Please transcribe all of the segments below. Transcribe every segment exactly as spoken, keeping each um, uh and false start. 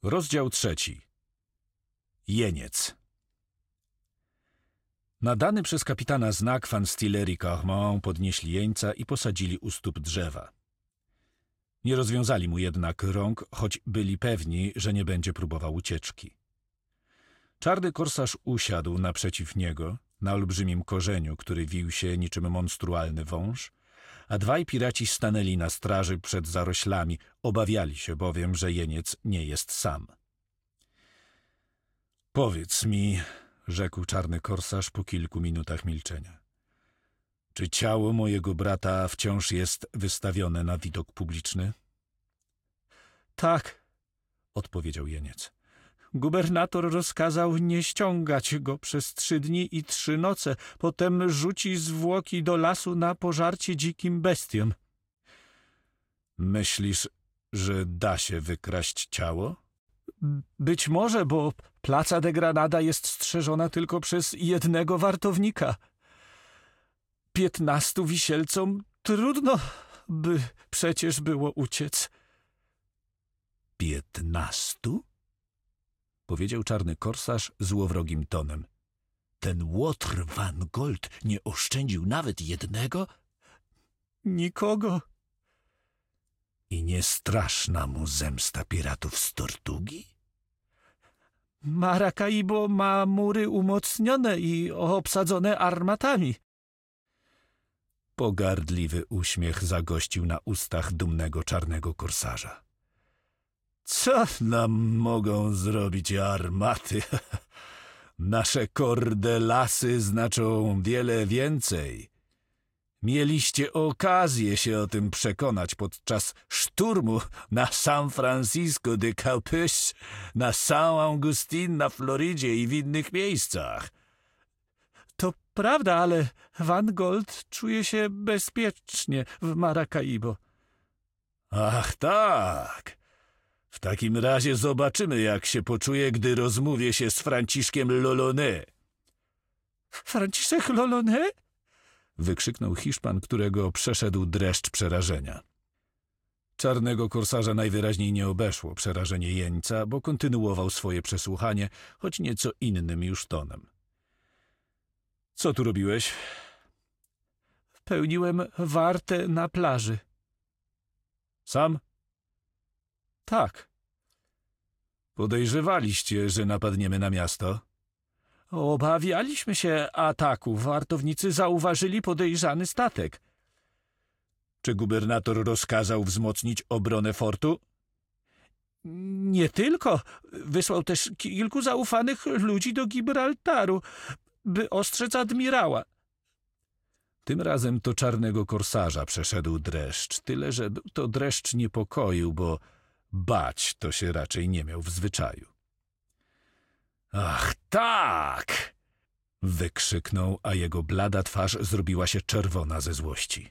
Rozdział trzeci. Jeniec. Nadany przez kapitana znak Van Stiller i Carman podnieśli jeńca i posadzili u stóp drzewa. Nie rozwiązali mu jednak rąk, choć byli pewni, że nie będzie próbował ucieczki. Czarny korsarz usiadł naprzeciw niego, na olbrzymim korzeniu, który wił się niczym monstrualny wąż, a dwaj piraci stanęli na straży przed zaroślami, obawiali się bowiem, że jeniec nie jest sam. Powiedz mi, rzekł czarny korsarz po kilku minutach milczenia, czy ciało mojego brata wciąż jest wystawione na widok publiczny? Tak, odpowiedział jeniec. Gubernator rozkazał nie ściągać go przez trzy dni i trzy noce, potem rzuci zwłoki do lasu na pożarcie dzikim bestiom. Myślisz, że da się wykraść ciało? Być może, bo placa de Granada jest strzeżona tylko przez jednego wartownika. Piętnastu wisielcom trudno by przecież było uciec. Piętnastu? Powiedział czarny korsarz złowrogim tonem. Ten Łotr Van Gold nie oszczędził nawet jednego? Nikogo. I nie straszna mu zemsta piratów z Tortugi? Maracaibo ma mury umocnione i obsadzone armatami. Pogardliwy uśmiech zagościł na ustach dumnego czarnego korsarza. Co nam mogą zrobić armaty? Nasze kordelasy znaczą wiele więcej. Mieliście okazję się o tym przekonać podczas szturmu na San Francisco de Campeche, na San Agustin na Florydzie i w innych miejscach. To prawda, ale Van Gold czuje się bezpiecznie w Maracaibo. Ach tak. W takim razie zobaczymy, jak się poczuje, gdy rozmówię się z Franciszkiem Loloné. Franciszek Loloné? Wykrzyknął Hiszpan, którego przeszedł dreszcz przerażenia. Czarnego korsarza najwyraźniej nie obeszło przerażenie jeńca, bo kontynuował swoje przesłuchanie, choć nieco innym już tonem. Co tu robiłeś? Pełniłem wartę na plaży. Sam? Tak. Podejrzewaliście, że napadniemy na miasto? Obawialiśmy się ataku. Wartownicy zauważyli podejrzany statek. Czy gubernator rozkazał wzmocnić obronę fortu? Nie tylko. Wysłał też kilku zaufanych ludzi do Gibraltaru, by ostrzec admirała. Tym razem to czarnego korsarza przeszedł dreszcz, tyle że był to dreszcz niepokoju, bo bać to się raczej nie miał w zwyczaju. Ach, tak! Wykrzyknął, a jego blada twarz zrobiła się czerwona ze złości.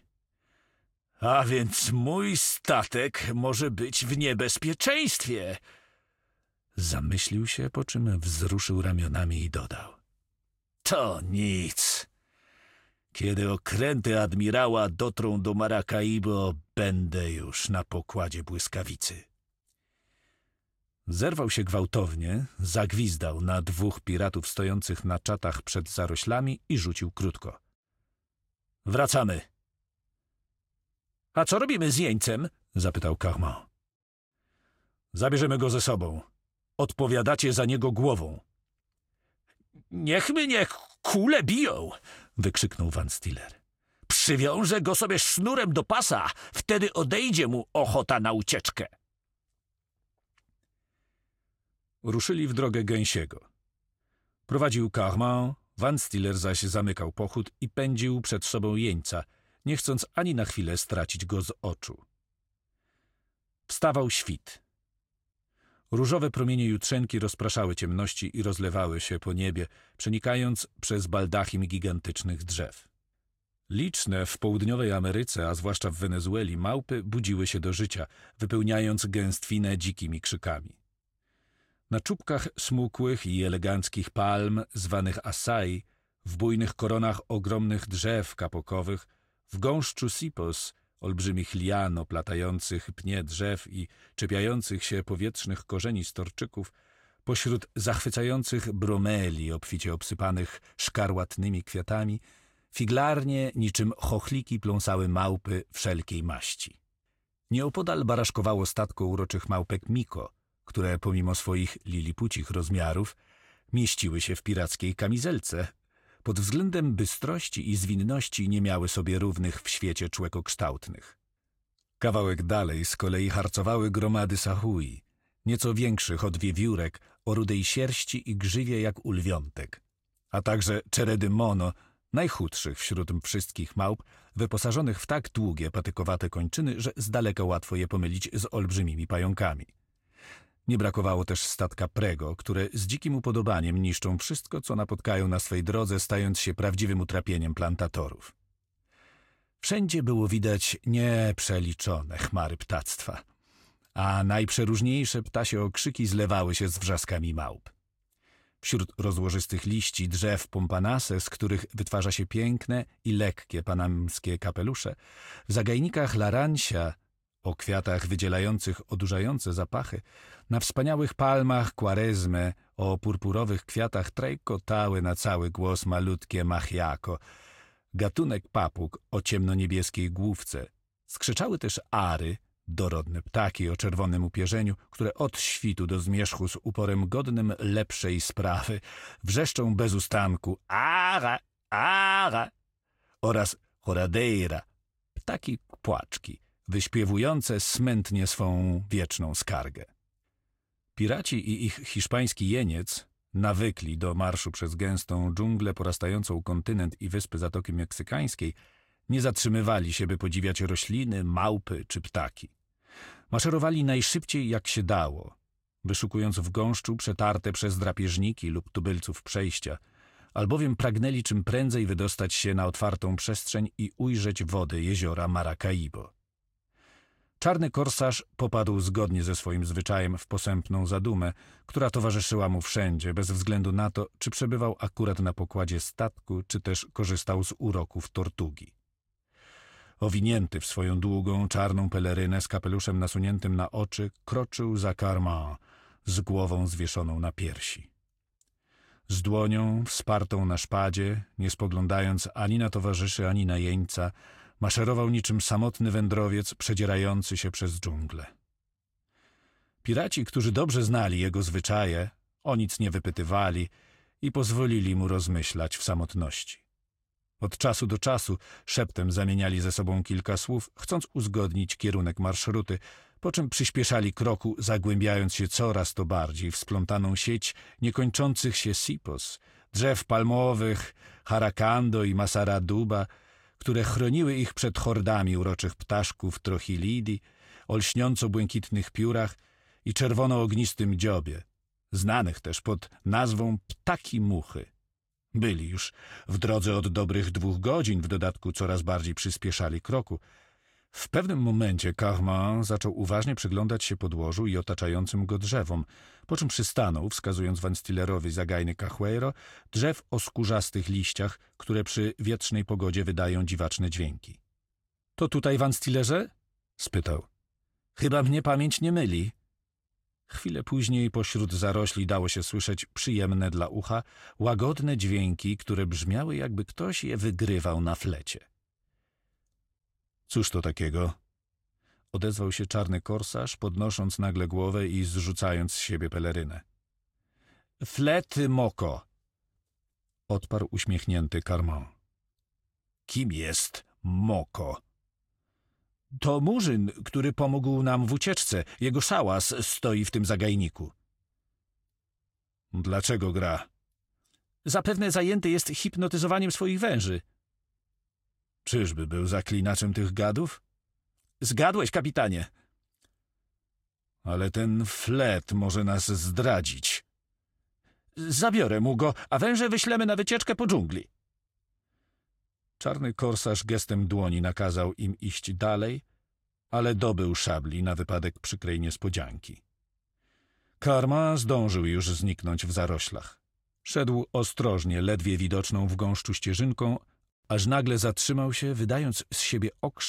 A więc mój statek może być w niebezpieczeństwie! Zamyślił się, po czym wzruszył ramionami i dodał. To nic. Kiedy okręty admirała dotrą do Maracaibo, będę już na pokładzie błyskawicy. Zerwał się gwałtownie, zagwizdał na dwóch piratów stojących na czatach przed zaroślami i rzucił krótko. Wracamy. A co robimy z jeńcem? Zapytał Carman. Zabierzemy go ze sobą. Odpowiadacie za niego głową. Niech mnie kule biją, wykrzyknął Van Stiller. Przywiążę go sobie sznurem do pasa, wtedy odejdzie mu ochota na ucieczkę. Ruszyli w drogę Gęsiego. Prowadził Carman, Van Stiller zaś zamykał pochód i pędził przed sobą jeńca, nie chcąc ani na chwilę stracić go z oczu. Wstawał świt. Różowe promienie jutrzenki rozpraszały ciemności i rozlewały się po niebie, przenikając przez baldachim gigantycznych drzew. Liczne w południowej Ameryce, a zwłaszcza w Wenezueli, małpy budziły się do życia, wypełniając gęstwinę dzikimi krzykami. Na czubkach smukłych i eleganckich palm, zwanych acai, w bujnych koronach ogromnych drzew kapokowych, w gąszczu sipos, olbrzymich lian oplatających pnie drzew i czepiających się powietrznych korzeni storczyków, pośród zachwycających bromeli obficie obsypanych szkarłatnymi kwiatami, figlarnie niczym chochliki pląsały małpy wszelkiej maści. Nieopodal baraszkowało statko uroczych małpek Miko, które pomimo swoich lilipucich rozmiarów mieściły się w pirackiej kamizelce. Pod względem bystrości i zwinności nie miały sobie równych w świecie człekokształtnych. Kawałek dalej z kolei harcowały gromady sahui, nieco większych od wiewiórek, o rudej sierści i grzywie jak u lwiątek, a także czeredy mono, najchudszych wśród wszystkich małp, wyposażonych w tak długie, patykowate kończyny, że z daleka łatwo je pomylić z olbrzymimi pająkami. Nie brakowało też statka prego, które z dzikim upodobaniem niszczą wszystko, co napotkają na swej drodze, stając się prawdziwym utrapieniem plantatorów. Wszędzie było widać nieprzeliczone chmary ptactwa, a najprzeróżniejsze ptasie okrzyki zlewały się z wrzaskami małp. Wśród rozłożystych liści drzew pompanase, z których wytwarza się piękne i lekkie panamskie kapelusze, w zagajnikach laransia, o kwiatach wydzielających odurzające zapachy, na wspaniałych palmach quaresme, o purpurowych kwiatach trajkotały na cały głos malutkie machiako, gatunek papug o ciemnoniebieskiej główce. Skrzeczały też ary, dorodne ptaki o czerwonym upierzeniu, które od świtu do zmierzchu z uporem godnym lepszej sprawy wrzeszczą bez ustanku ara, ara oraz horadeira, ptaki płaczki, wyśpiewujące smętnie swą wieczną skargę. Piraci i ich hiszpański jeniec, nawykli do marszu przez gęstą dżunglę porastającą kontynent i wyspy Zatoki Meksykańskiej, nie zatrzymywali się, by podziwiać rośliny, małpy czy ptaki. Maszerowali najszybciej jak się dało, wyszukując w gąszczu przetarte przez drapieżniki lub tubylców przejścia, albowiem pragnęli czym prędzej wydostać się na otwartą przestrzeń i ujrzeć wody jeziora Maracaibo. Czarny korsarz popadł zgodnie ze swoim zwyczajem w posępną zadumę, która towarzyszyła mu wszędzie, bez względu na to, czy przebywał akurat na pokładzie statku, czy też korzystał z uroków tortugi. Owinięty w swoją długą, czarną pelerynę z kapeluszem nasuniętym na oczy, kroczył za Carman z głową zwieszoną na piersi. Z dłonią wspartą na szpadzie, nie spoglądając ani na towarzyszy, ani na jeńca, maszerował niczym samotny wędrowiec przedzierający się przez dżunglę. Piraci, którzy dobrze znali jego zwyczaje, o nic nie wypytywali i pozwolili mu rozmyślać w samotności. Od czasu do czasu szeptem zamieniali ze sobą kilka słów, chcąc uzgodnić kierunek marszruty, po czym przyspieszali kroku, zagłębiając się coraz to bardziej w splątaną sieć niekończących się sipos, drzew palmowych, harakando i masaraduba, które chroniły ich przed hordami uroczych ptaszków trochilidi, o lśniąco-błękitnych piórach i czerwono-ognistym dziobie, znanych też pod nazwą ptaki muchy. Byli już w drodze od dobrych dwóch godzin, w dodatku coraz bardziej przyspieszali kroku. W pewnym momencie Carman zaczął uważnie przyglądać się podłożu i otaczającym go drzewom, po czym przystanął, wskazując Van Stillerowi zagajny cajueiro, drzew o skórzastych liściach, które przy wietrznej pogodzie wydają dziwaczne dźwięki. — To tutaj, Van Stillerze? — spytał. — Chyba mnie pamięć nie myli. Chwilę później pośród zarośli dało się słyszeć przyjemne dla ucha, łagodne dźwięki, które brzmiały, jakby ktoś je wygrywał na flecie. — Cóż to takiego? — odezwał się czarny korsarz, podnosząc nagle głowę i zrzucając z siebie pelerynę. — Flety moko! — odparł uśmiechnięty Carman. — Kim jest moko? — To murzyn, który pomógł nam w ucieczce. Jego szałas stoi w tym zagajniku. — Dlaczego gra? — Zapewne zajęty jest hipnotyzowaniem swoich węży. — Czyżby był zaklinaczem tych gadów? — Zgadłeś, kapitanie. — Ale ten flet może nas zdradzić. — Zabiorę mu go, a węże wyślemy na wycieczkę po dżungli. Czarny korsarz gestem dłoni nakazał im iść dalej, ale dobył szabli na wypadek przykrej niespodzianki. Carman zdążył już zniknąć w zaroślach. Szedł ostrożnie, ledwie widoczną w gąszczu ścieżynką, aż nagle zatrzymał się, wydając z siebie okrzyk,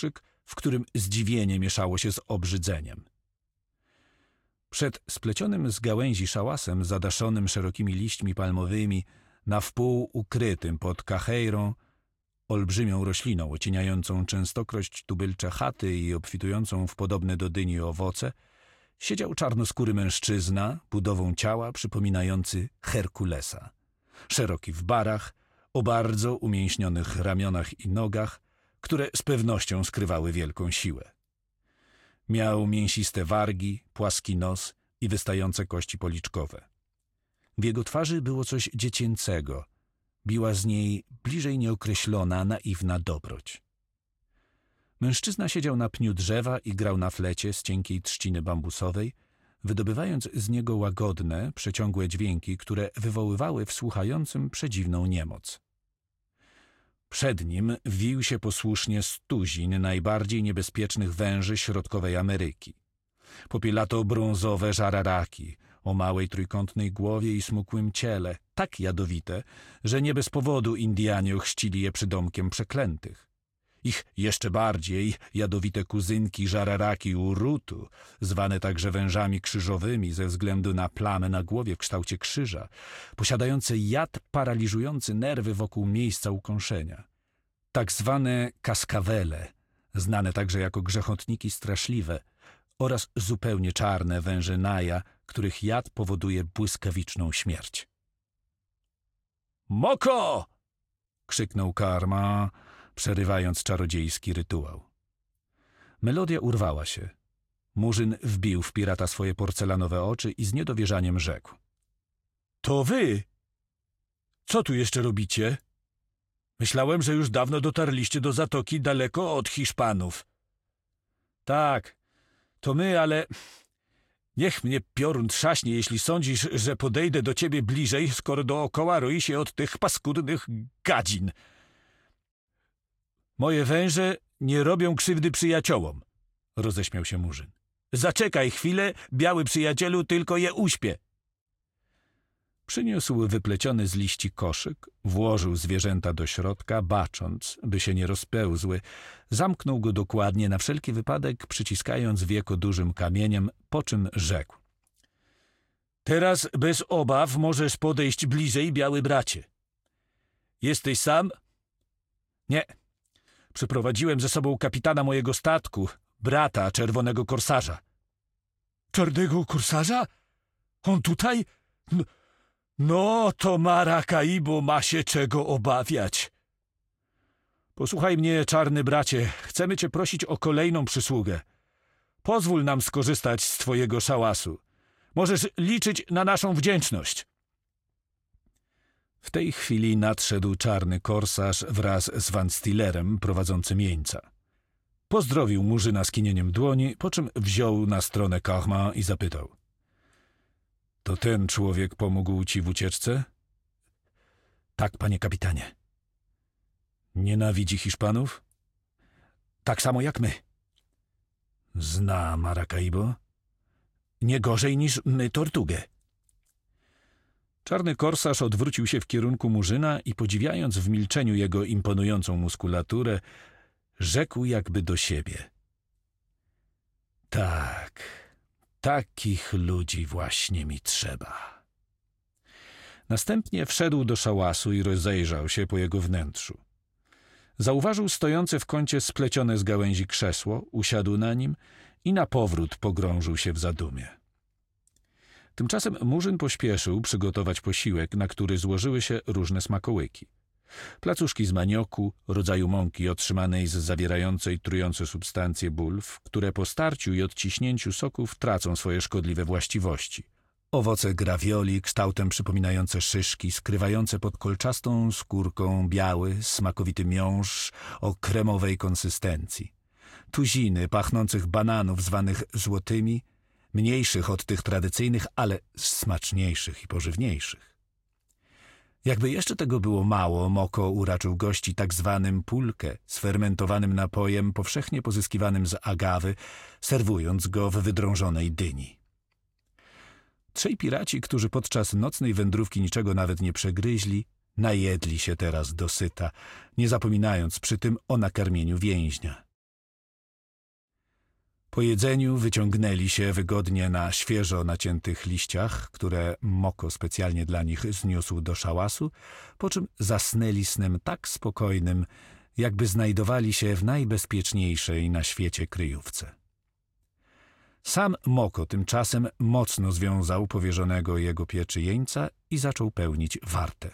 w którym zdziwienie mieszało się z obrzydzeniem. Przed splecionym z gałęzi szałasem zadaszonym szerokimi liśćmi palmowymi, na wpół ukrytym pod kachejrą, olbrzymią rośliną ocieniającą częstokroć tubylcze chaty i obfitującą w podobne do dyni owoce, siedział czarnoskóry mężczyzna, budową ciała przypominający Herkulesa. Szeroki w barach, o bardzo umięśnionych ramionach i nogach, które z pewnością skrywały wielką siłę. Miał mięsiste wargi, płaski nos i wystające kości policzkowe. W jego twarzy było coś dziecięcego, biła z niej bliżej nieokreślona, naiwna dobroć. Mężczyzna siedział na pniu drzewa i grał na flecie z cienkiej trzciny bambusowej, wydobywając z niego łagodne, przeciągłe dźwięki, które wywoływały w słuchającym przedziwną niemoc. Przed nim wił się posłusznie stuzin najbardziej niebezpiecznych węży środkowej Ameryki. Popielato-brązowe żararaki o małej trójkątnej głowie i smukłym ciele, tak jadowite, że nie bez powodu Indianie ochrzcili je przydomkiem przeklętych. Ich jeszcze bardziej jadowite kuzynki żararaki urutu, zwane także wężami krzyżowymi ze względu na plamę na głowie w kształcie krzyża, posiadające jad paraliżujący nerwy wokół miejsca ukąszenia. Tak zwane kaskawele, znane także jako grzechotniki straszliwe, oraz zupełnie czarne węże naja, których jad powoduje błyskawiczną śmierć. „Moko!” krzyknął Karma, przerywając czarodziejski rytuał. Melodia urwała się. Murzyn wbił w pirata swoje porcelanowe oczy i z niedowierzaniem rzekł: „To wy? Co tu jeszcze robicie? Myślałem, że już dawno dotarliście do zatoki daleko od Hiszpanów.” „Tak, to my, ale niech mnie piorun trzaśnie, jeśli sądzisz, że podejdę do ciebie bliżej, skoro dookoła roi się od tych paskudnych gadzin. Moje węże nie robią krzywdy przyjaciołom”, roześmiał się Murzyn. „Zaczekaj chwilę, biały przyjacielu, tylko je uśpię.” Przyniósł wypleciony z liści koszyk, włożył zwierzęta do środka, bacząc, by się nie rozpełzły, zamknął go dokładnie, na wszelki wypadek przyciskając wieko dużym kamieniem, po czym rzekł: „Teraz bez obaw możesz podejść bliżej, biały bracie. Jesteś sam?” „Nie. Przyprowadziłem ze sobą kapitana mojego statku, brata czerwonego korsarza.” „Czarnego korsarza? On tutaj? No, no to Maracaibo ma się czego obawiać.” „Posłuchaj mnie, czarny bracie, chcemy cię prosić o kolejną przysługę. Pozwól nam skorzystać z twojego szałasu. Możesz liczyć na naszą wdzięczność.” W tej chwili nadszedł czarny korsarz wraz z Van Stillerem prowadzącym jeńca. Pozdrowił Murzyna skinieniem dłoni, po czym wziął na stronę Karma i zapytał: „To ten człowiek pomógł ci w ucieczce?” „Tak, panie kapitanie.” „Nienawidzi Hiszpanów?” „Tak samo jak my.” „Zna Maracaibo?” „Nie gorzej niż my Tortugę.” Czarny korsarz odwrócił się w kierunku Murzyna i, podziwiając w milczeniu jego imponującą muskulaturę, rzekł jakby do siebie: „Tak, takich ludzi właśnie mi trzeba.” Następnie wszedł do szałasu i rozejrzał się po jego wnętrzu. Zauważył stojące w kącie splecione z gałęzi krzesło, usiadł na nim i na powrót pogrążył się w zadumie. Tymczasem Murzyn pośpieszył przygotować posiłek, na który złożyły się różne smakołyki. Placuszki z manioku, rodzaju mąki otrzymanej z zawierającej trujące substancje bulw, które po starciu i odciśnięciu soków tracą swoje szkodliwe właściwości. Owoce gravioli kształtem przypominające szyszki, skrywające pod kolczastą skórką biały, smakowity miąższ o kremowej konsystencji. Tuziny pachnących bananów zwanych złotymi, mniejszych od tych tradycyjnych, ale smaczniejszych i pożywniejszych. Jakby jeszcze tego było mało, Moko uraczył gości tak zwanym pulkę, sfermentowanym napojem powszechnie pozyskiwanym z agawy, serwując go w wydrążonej dyni. Trzej piraci, którzy podczas nocnej wędrówki niczego nawet nie przegryźli, najedli się teraz dosyta, nie zapominając przy tym o nakarmieniu więźnia. Po jedzeniu wyciągnęli się wygodnie na świeżo naciętych liściach, które Moko specjalnie dla nich zniósł do szałasu, po czym zasnęli snem tak spokojnym, jakby znajdowali się w najbezpieczniejszej na świecie kryjówce. Sam Moko tymczasem mocno związał powierzonego jego pieczy jeńca i zaczął pełnić wartę.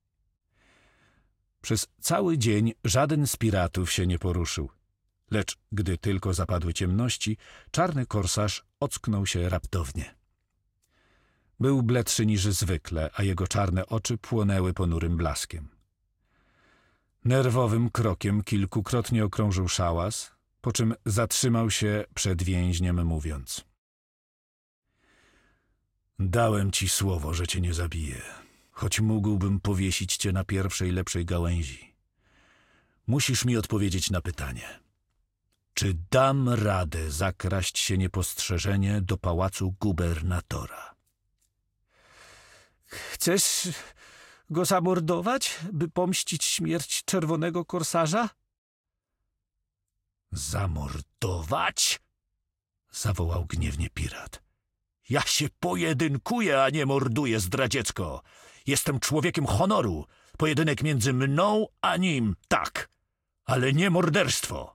Przez cały dzień żaden z piratów się nie poruszył, lecz gdy tylko zapadły ciemności, czarny korsarz ocknął się raptownie. Był bledszy niż zwykle, a jego czarne oczy płonęły ponurym blaskiem. Nerwowym krokiem kilkukrotnie okrążył szałas, po czym zatrzymał się przed więźniem, mówiąc: dałem ci słowo, że cię nie zabiję, choć mógłbym powiesić cię na pierwszej lepszej gałęzi. Musisz mi odpowiedzieć na pytanie. Czy dam radę zakraść się niepostrzeżenie do pałacu gubernatora? Chcesz go zamordować, by pomścić śmierć czerwonego korsarza? Zamordować? Zawołał gniewnie pirat. Ja się pojedynkuję, a nie morduję, zdradziecko. Jestem człowiekiem honoru. Pojedynek między mną a nim, tak, ale nie morderstwo.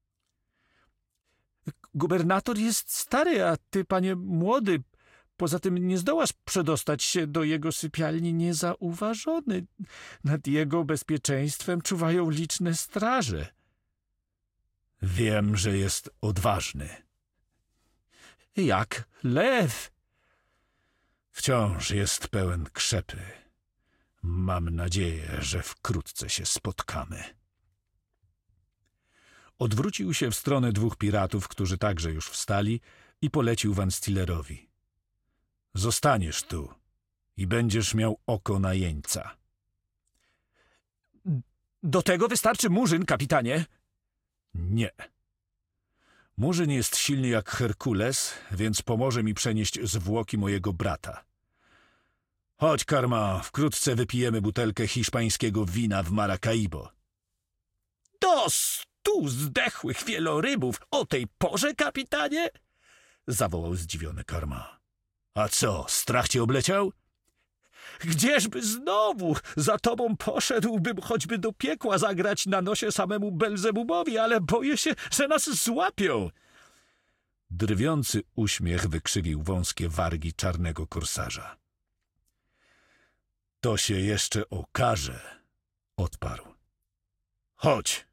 Gubernator jest stary, a ty, panie, młody. Poza tym nie zdołasz przedostać się do jego sypialni niezauważony. Nad jego bezpieczeństwem czuwają liczne straże. Wiem, że jest odważny. Jak lew. Wciąż jest pełen krzepy. Mam nadzieję, że wkrótce się spotkamy. Odwrócił się w stronę dwóch piratów, którzy także już wstali, i polecił Van Stillerowi. Zostaniesz tu i będziesz miał oko na jeńca. Do tego wystarczy Murzyn, kapitanie. Nie. Murzyn jest silny jak Herkules, więc pomoże mi przenieść zwłoki mojego brata. Chodź, Karma, wkrótce wypijemy butelkę hiszpańskiego wina w Maracaibo. Do stu zdechłych wielorybów o tej porze, kapitanie? Zawołał zdziwiony Karma. A co, strach cię obleciał? Gdzieżby znowu? Za tobą poszedłbym choćby do piekła zagrać na nosie samemu Belzebubowi, ale boję się, że nas złapią. Drwiący uśmiech wykrzywił wąskie wargi czarnego korsarza. To się jeszcze okaże, odparł. Chodź,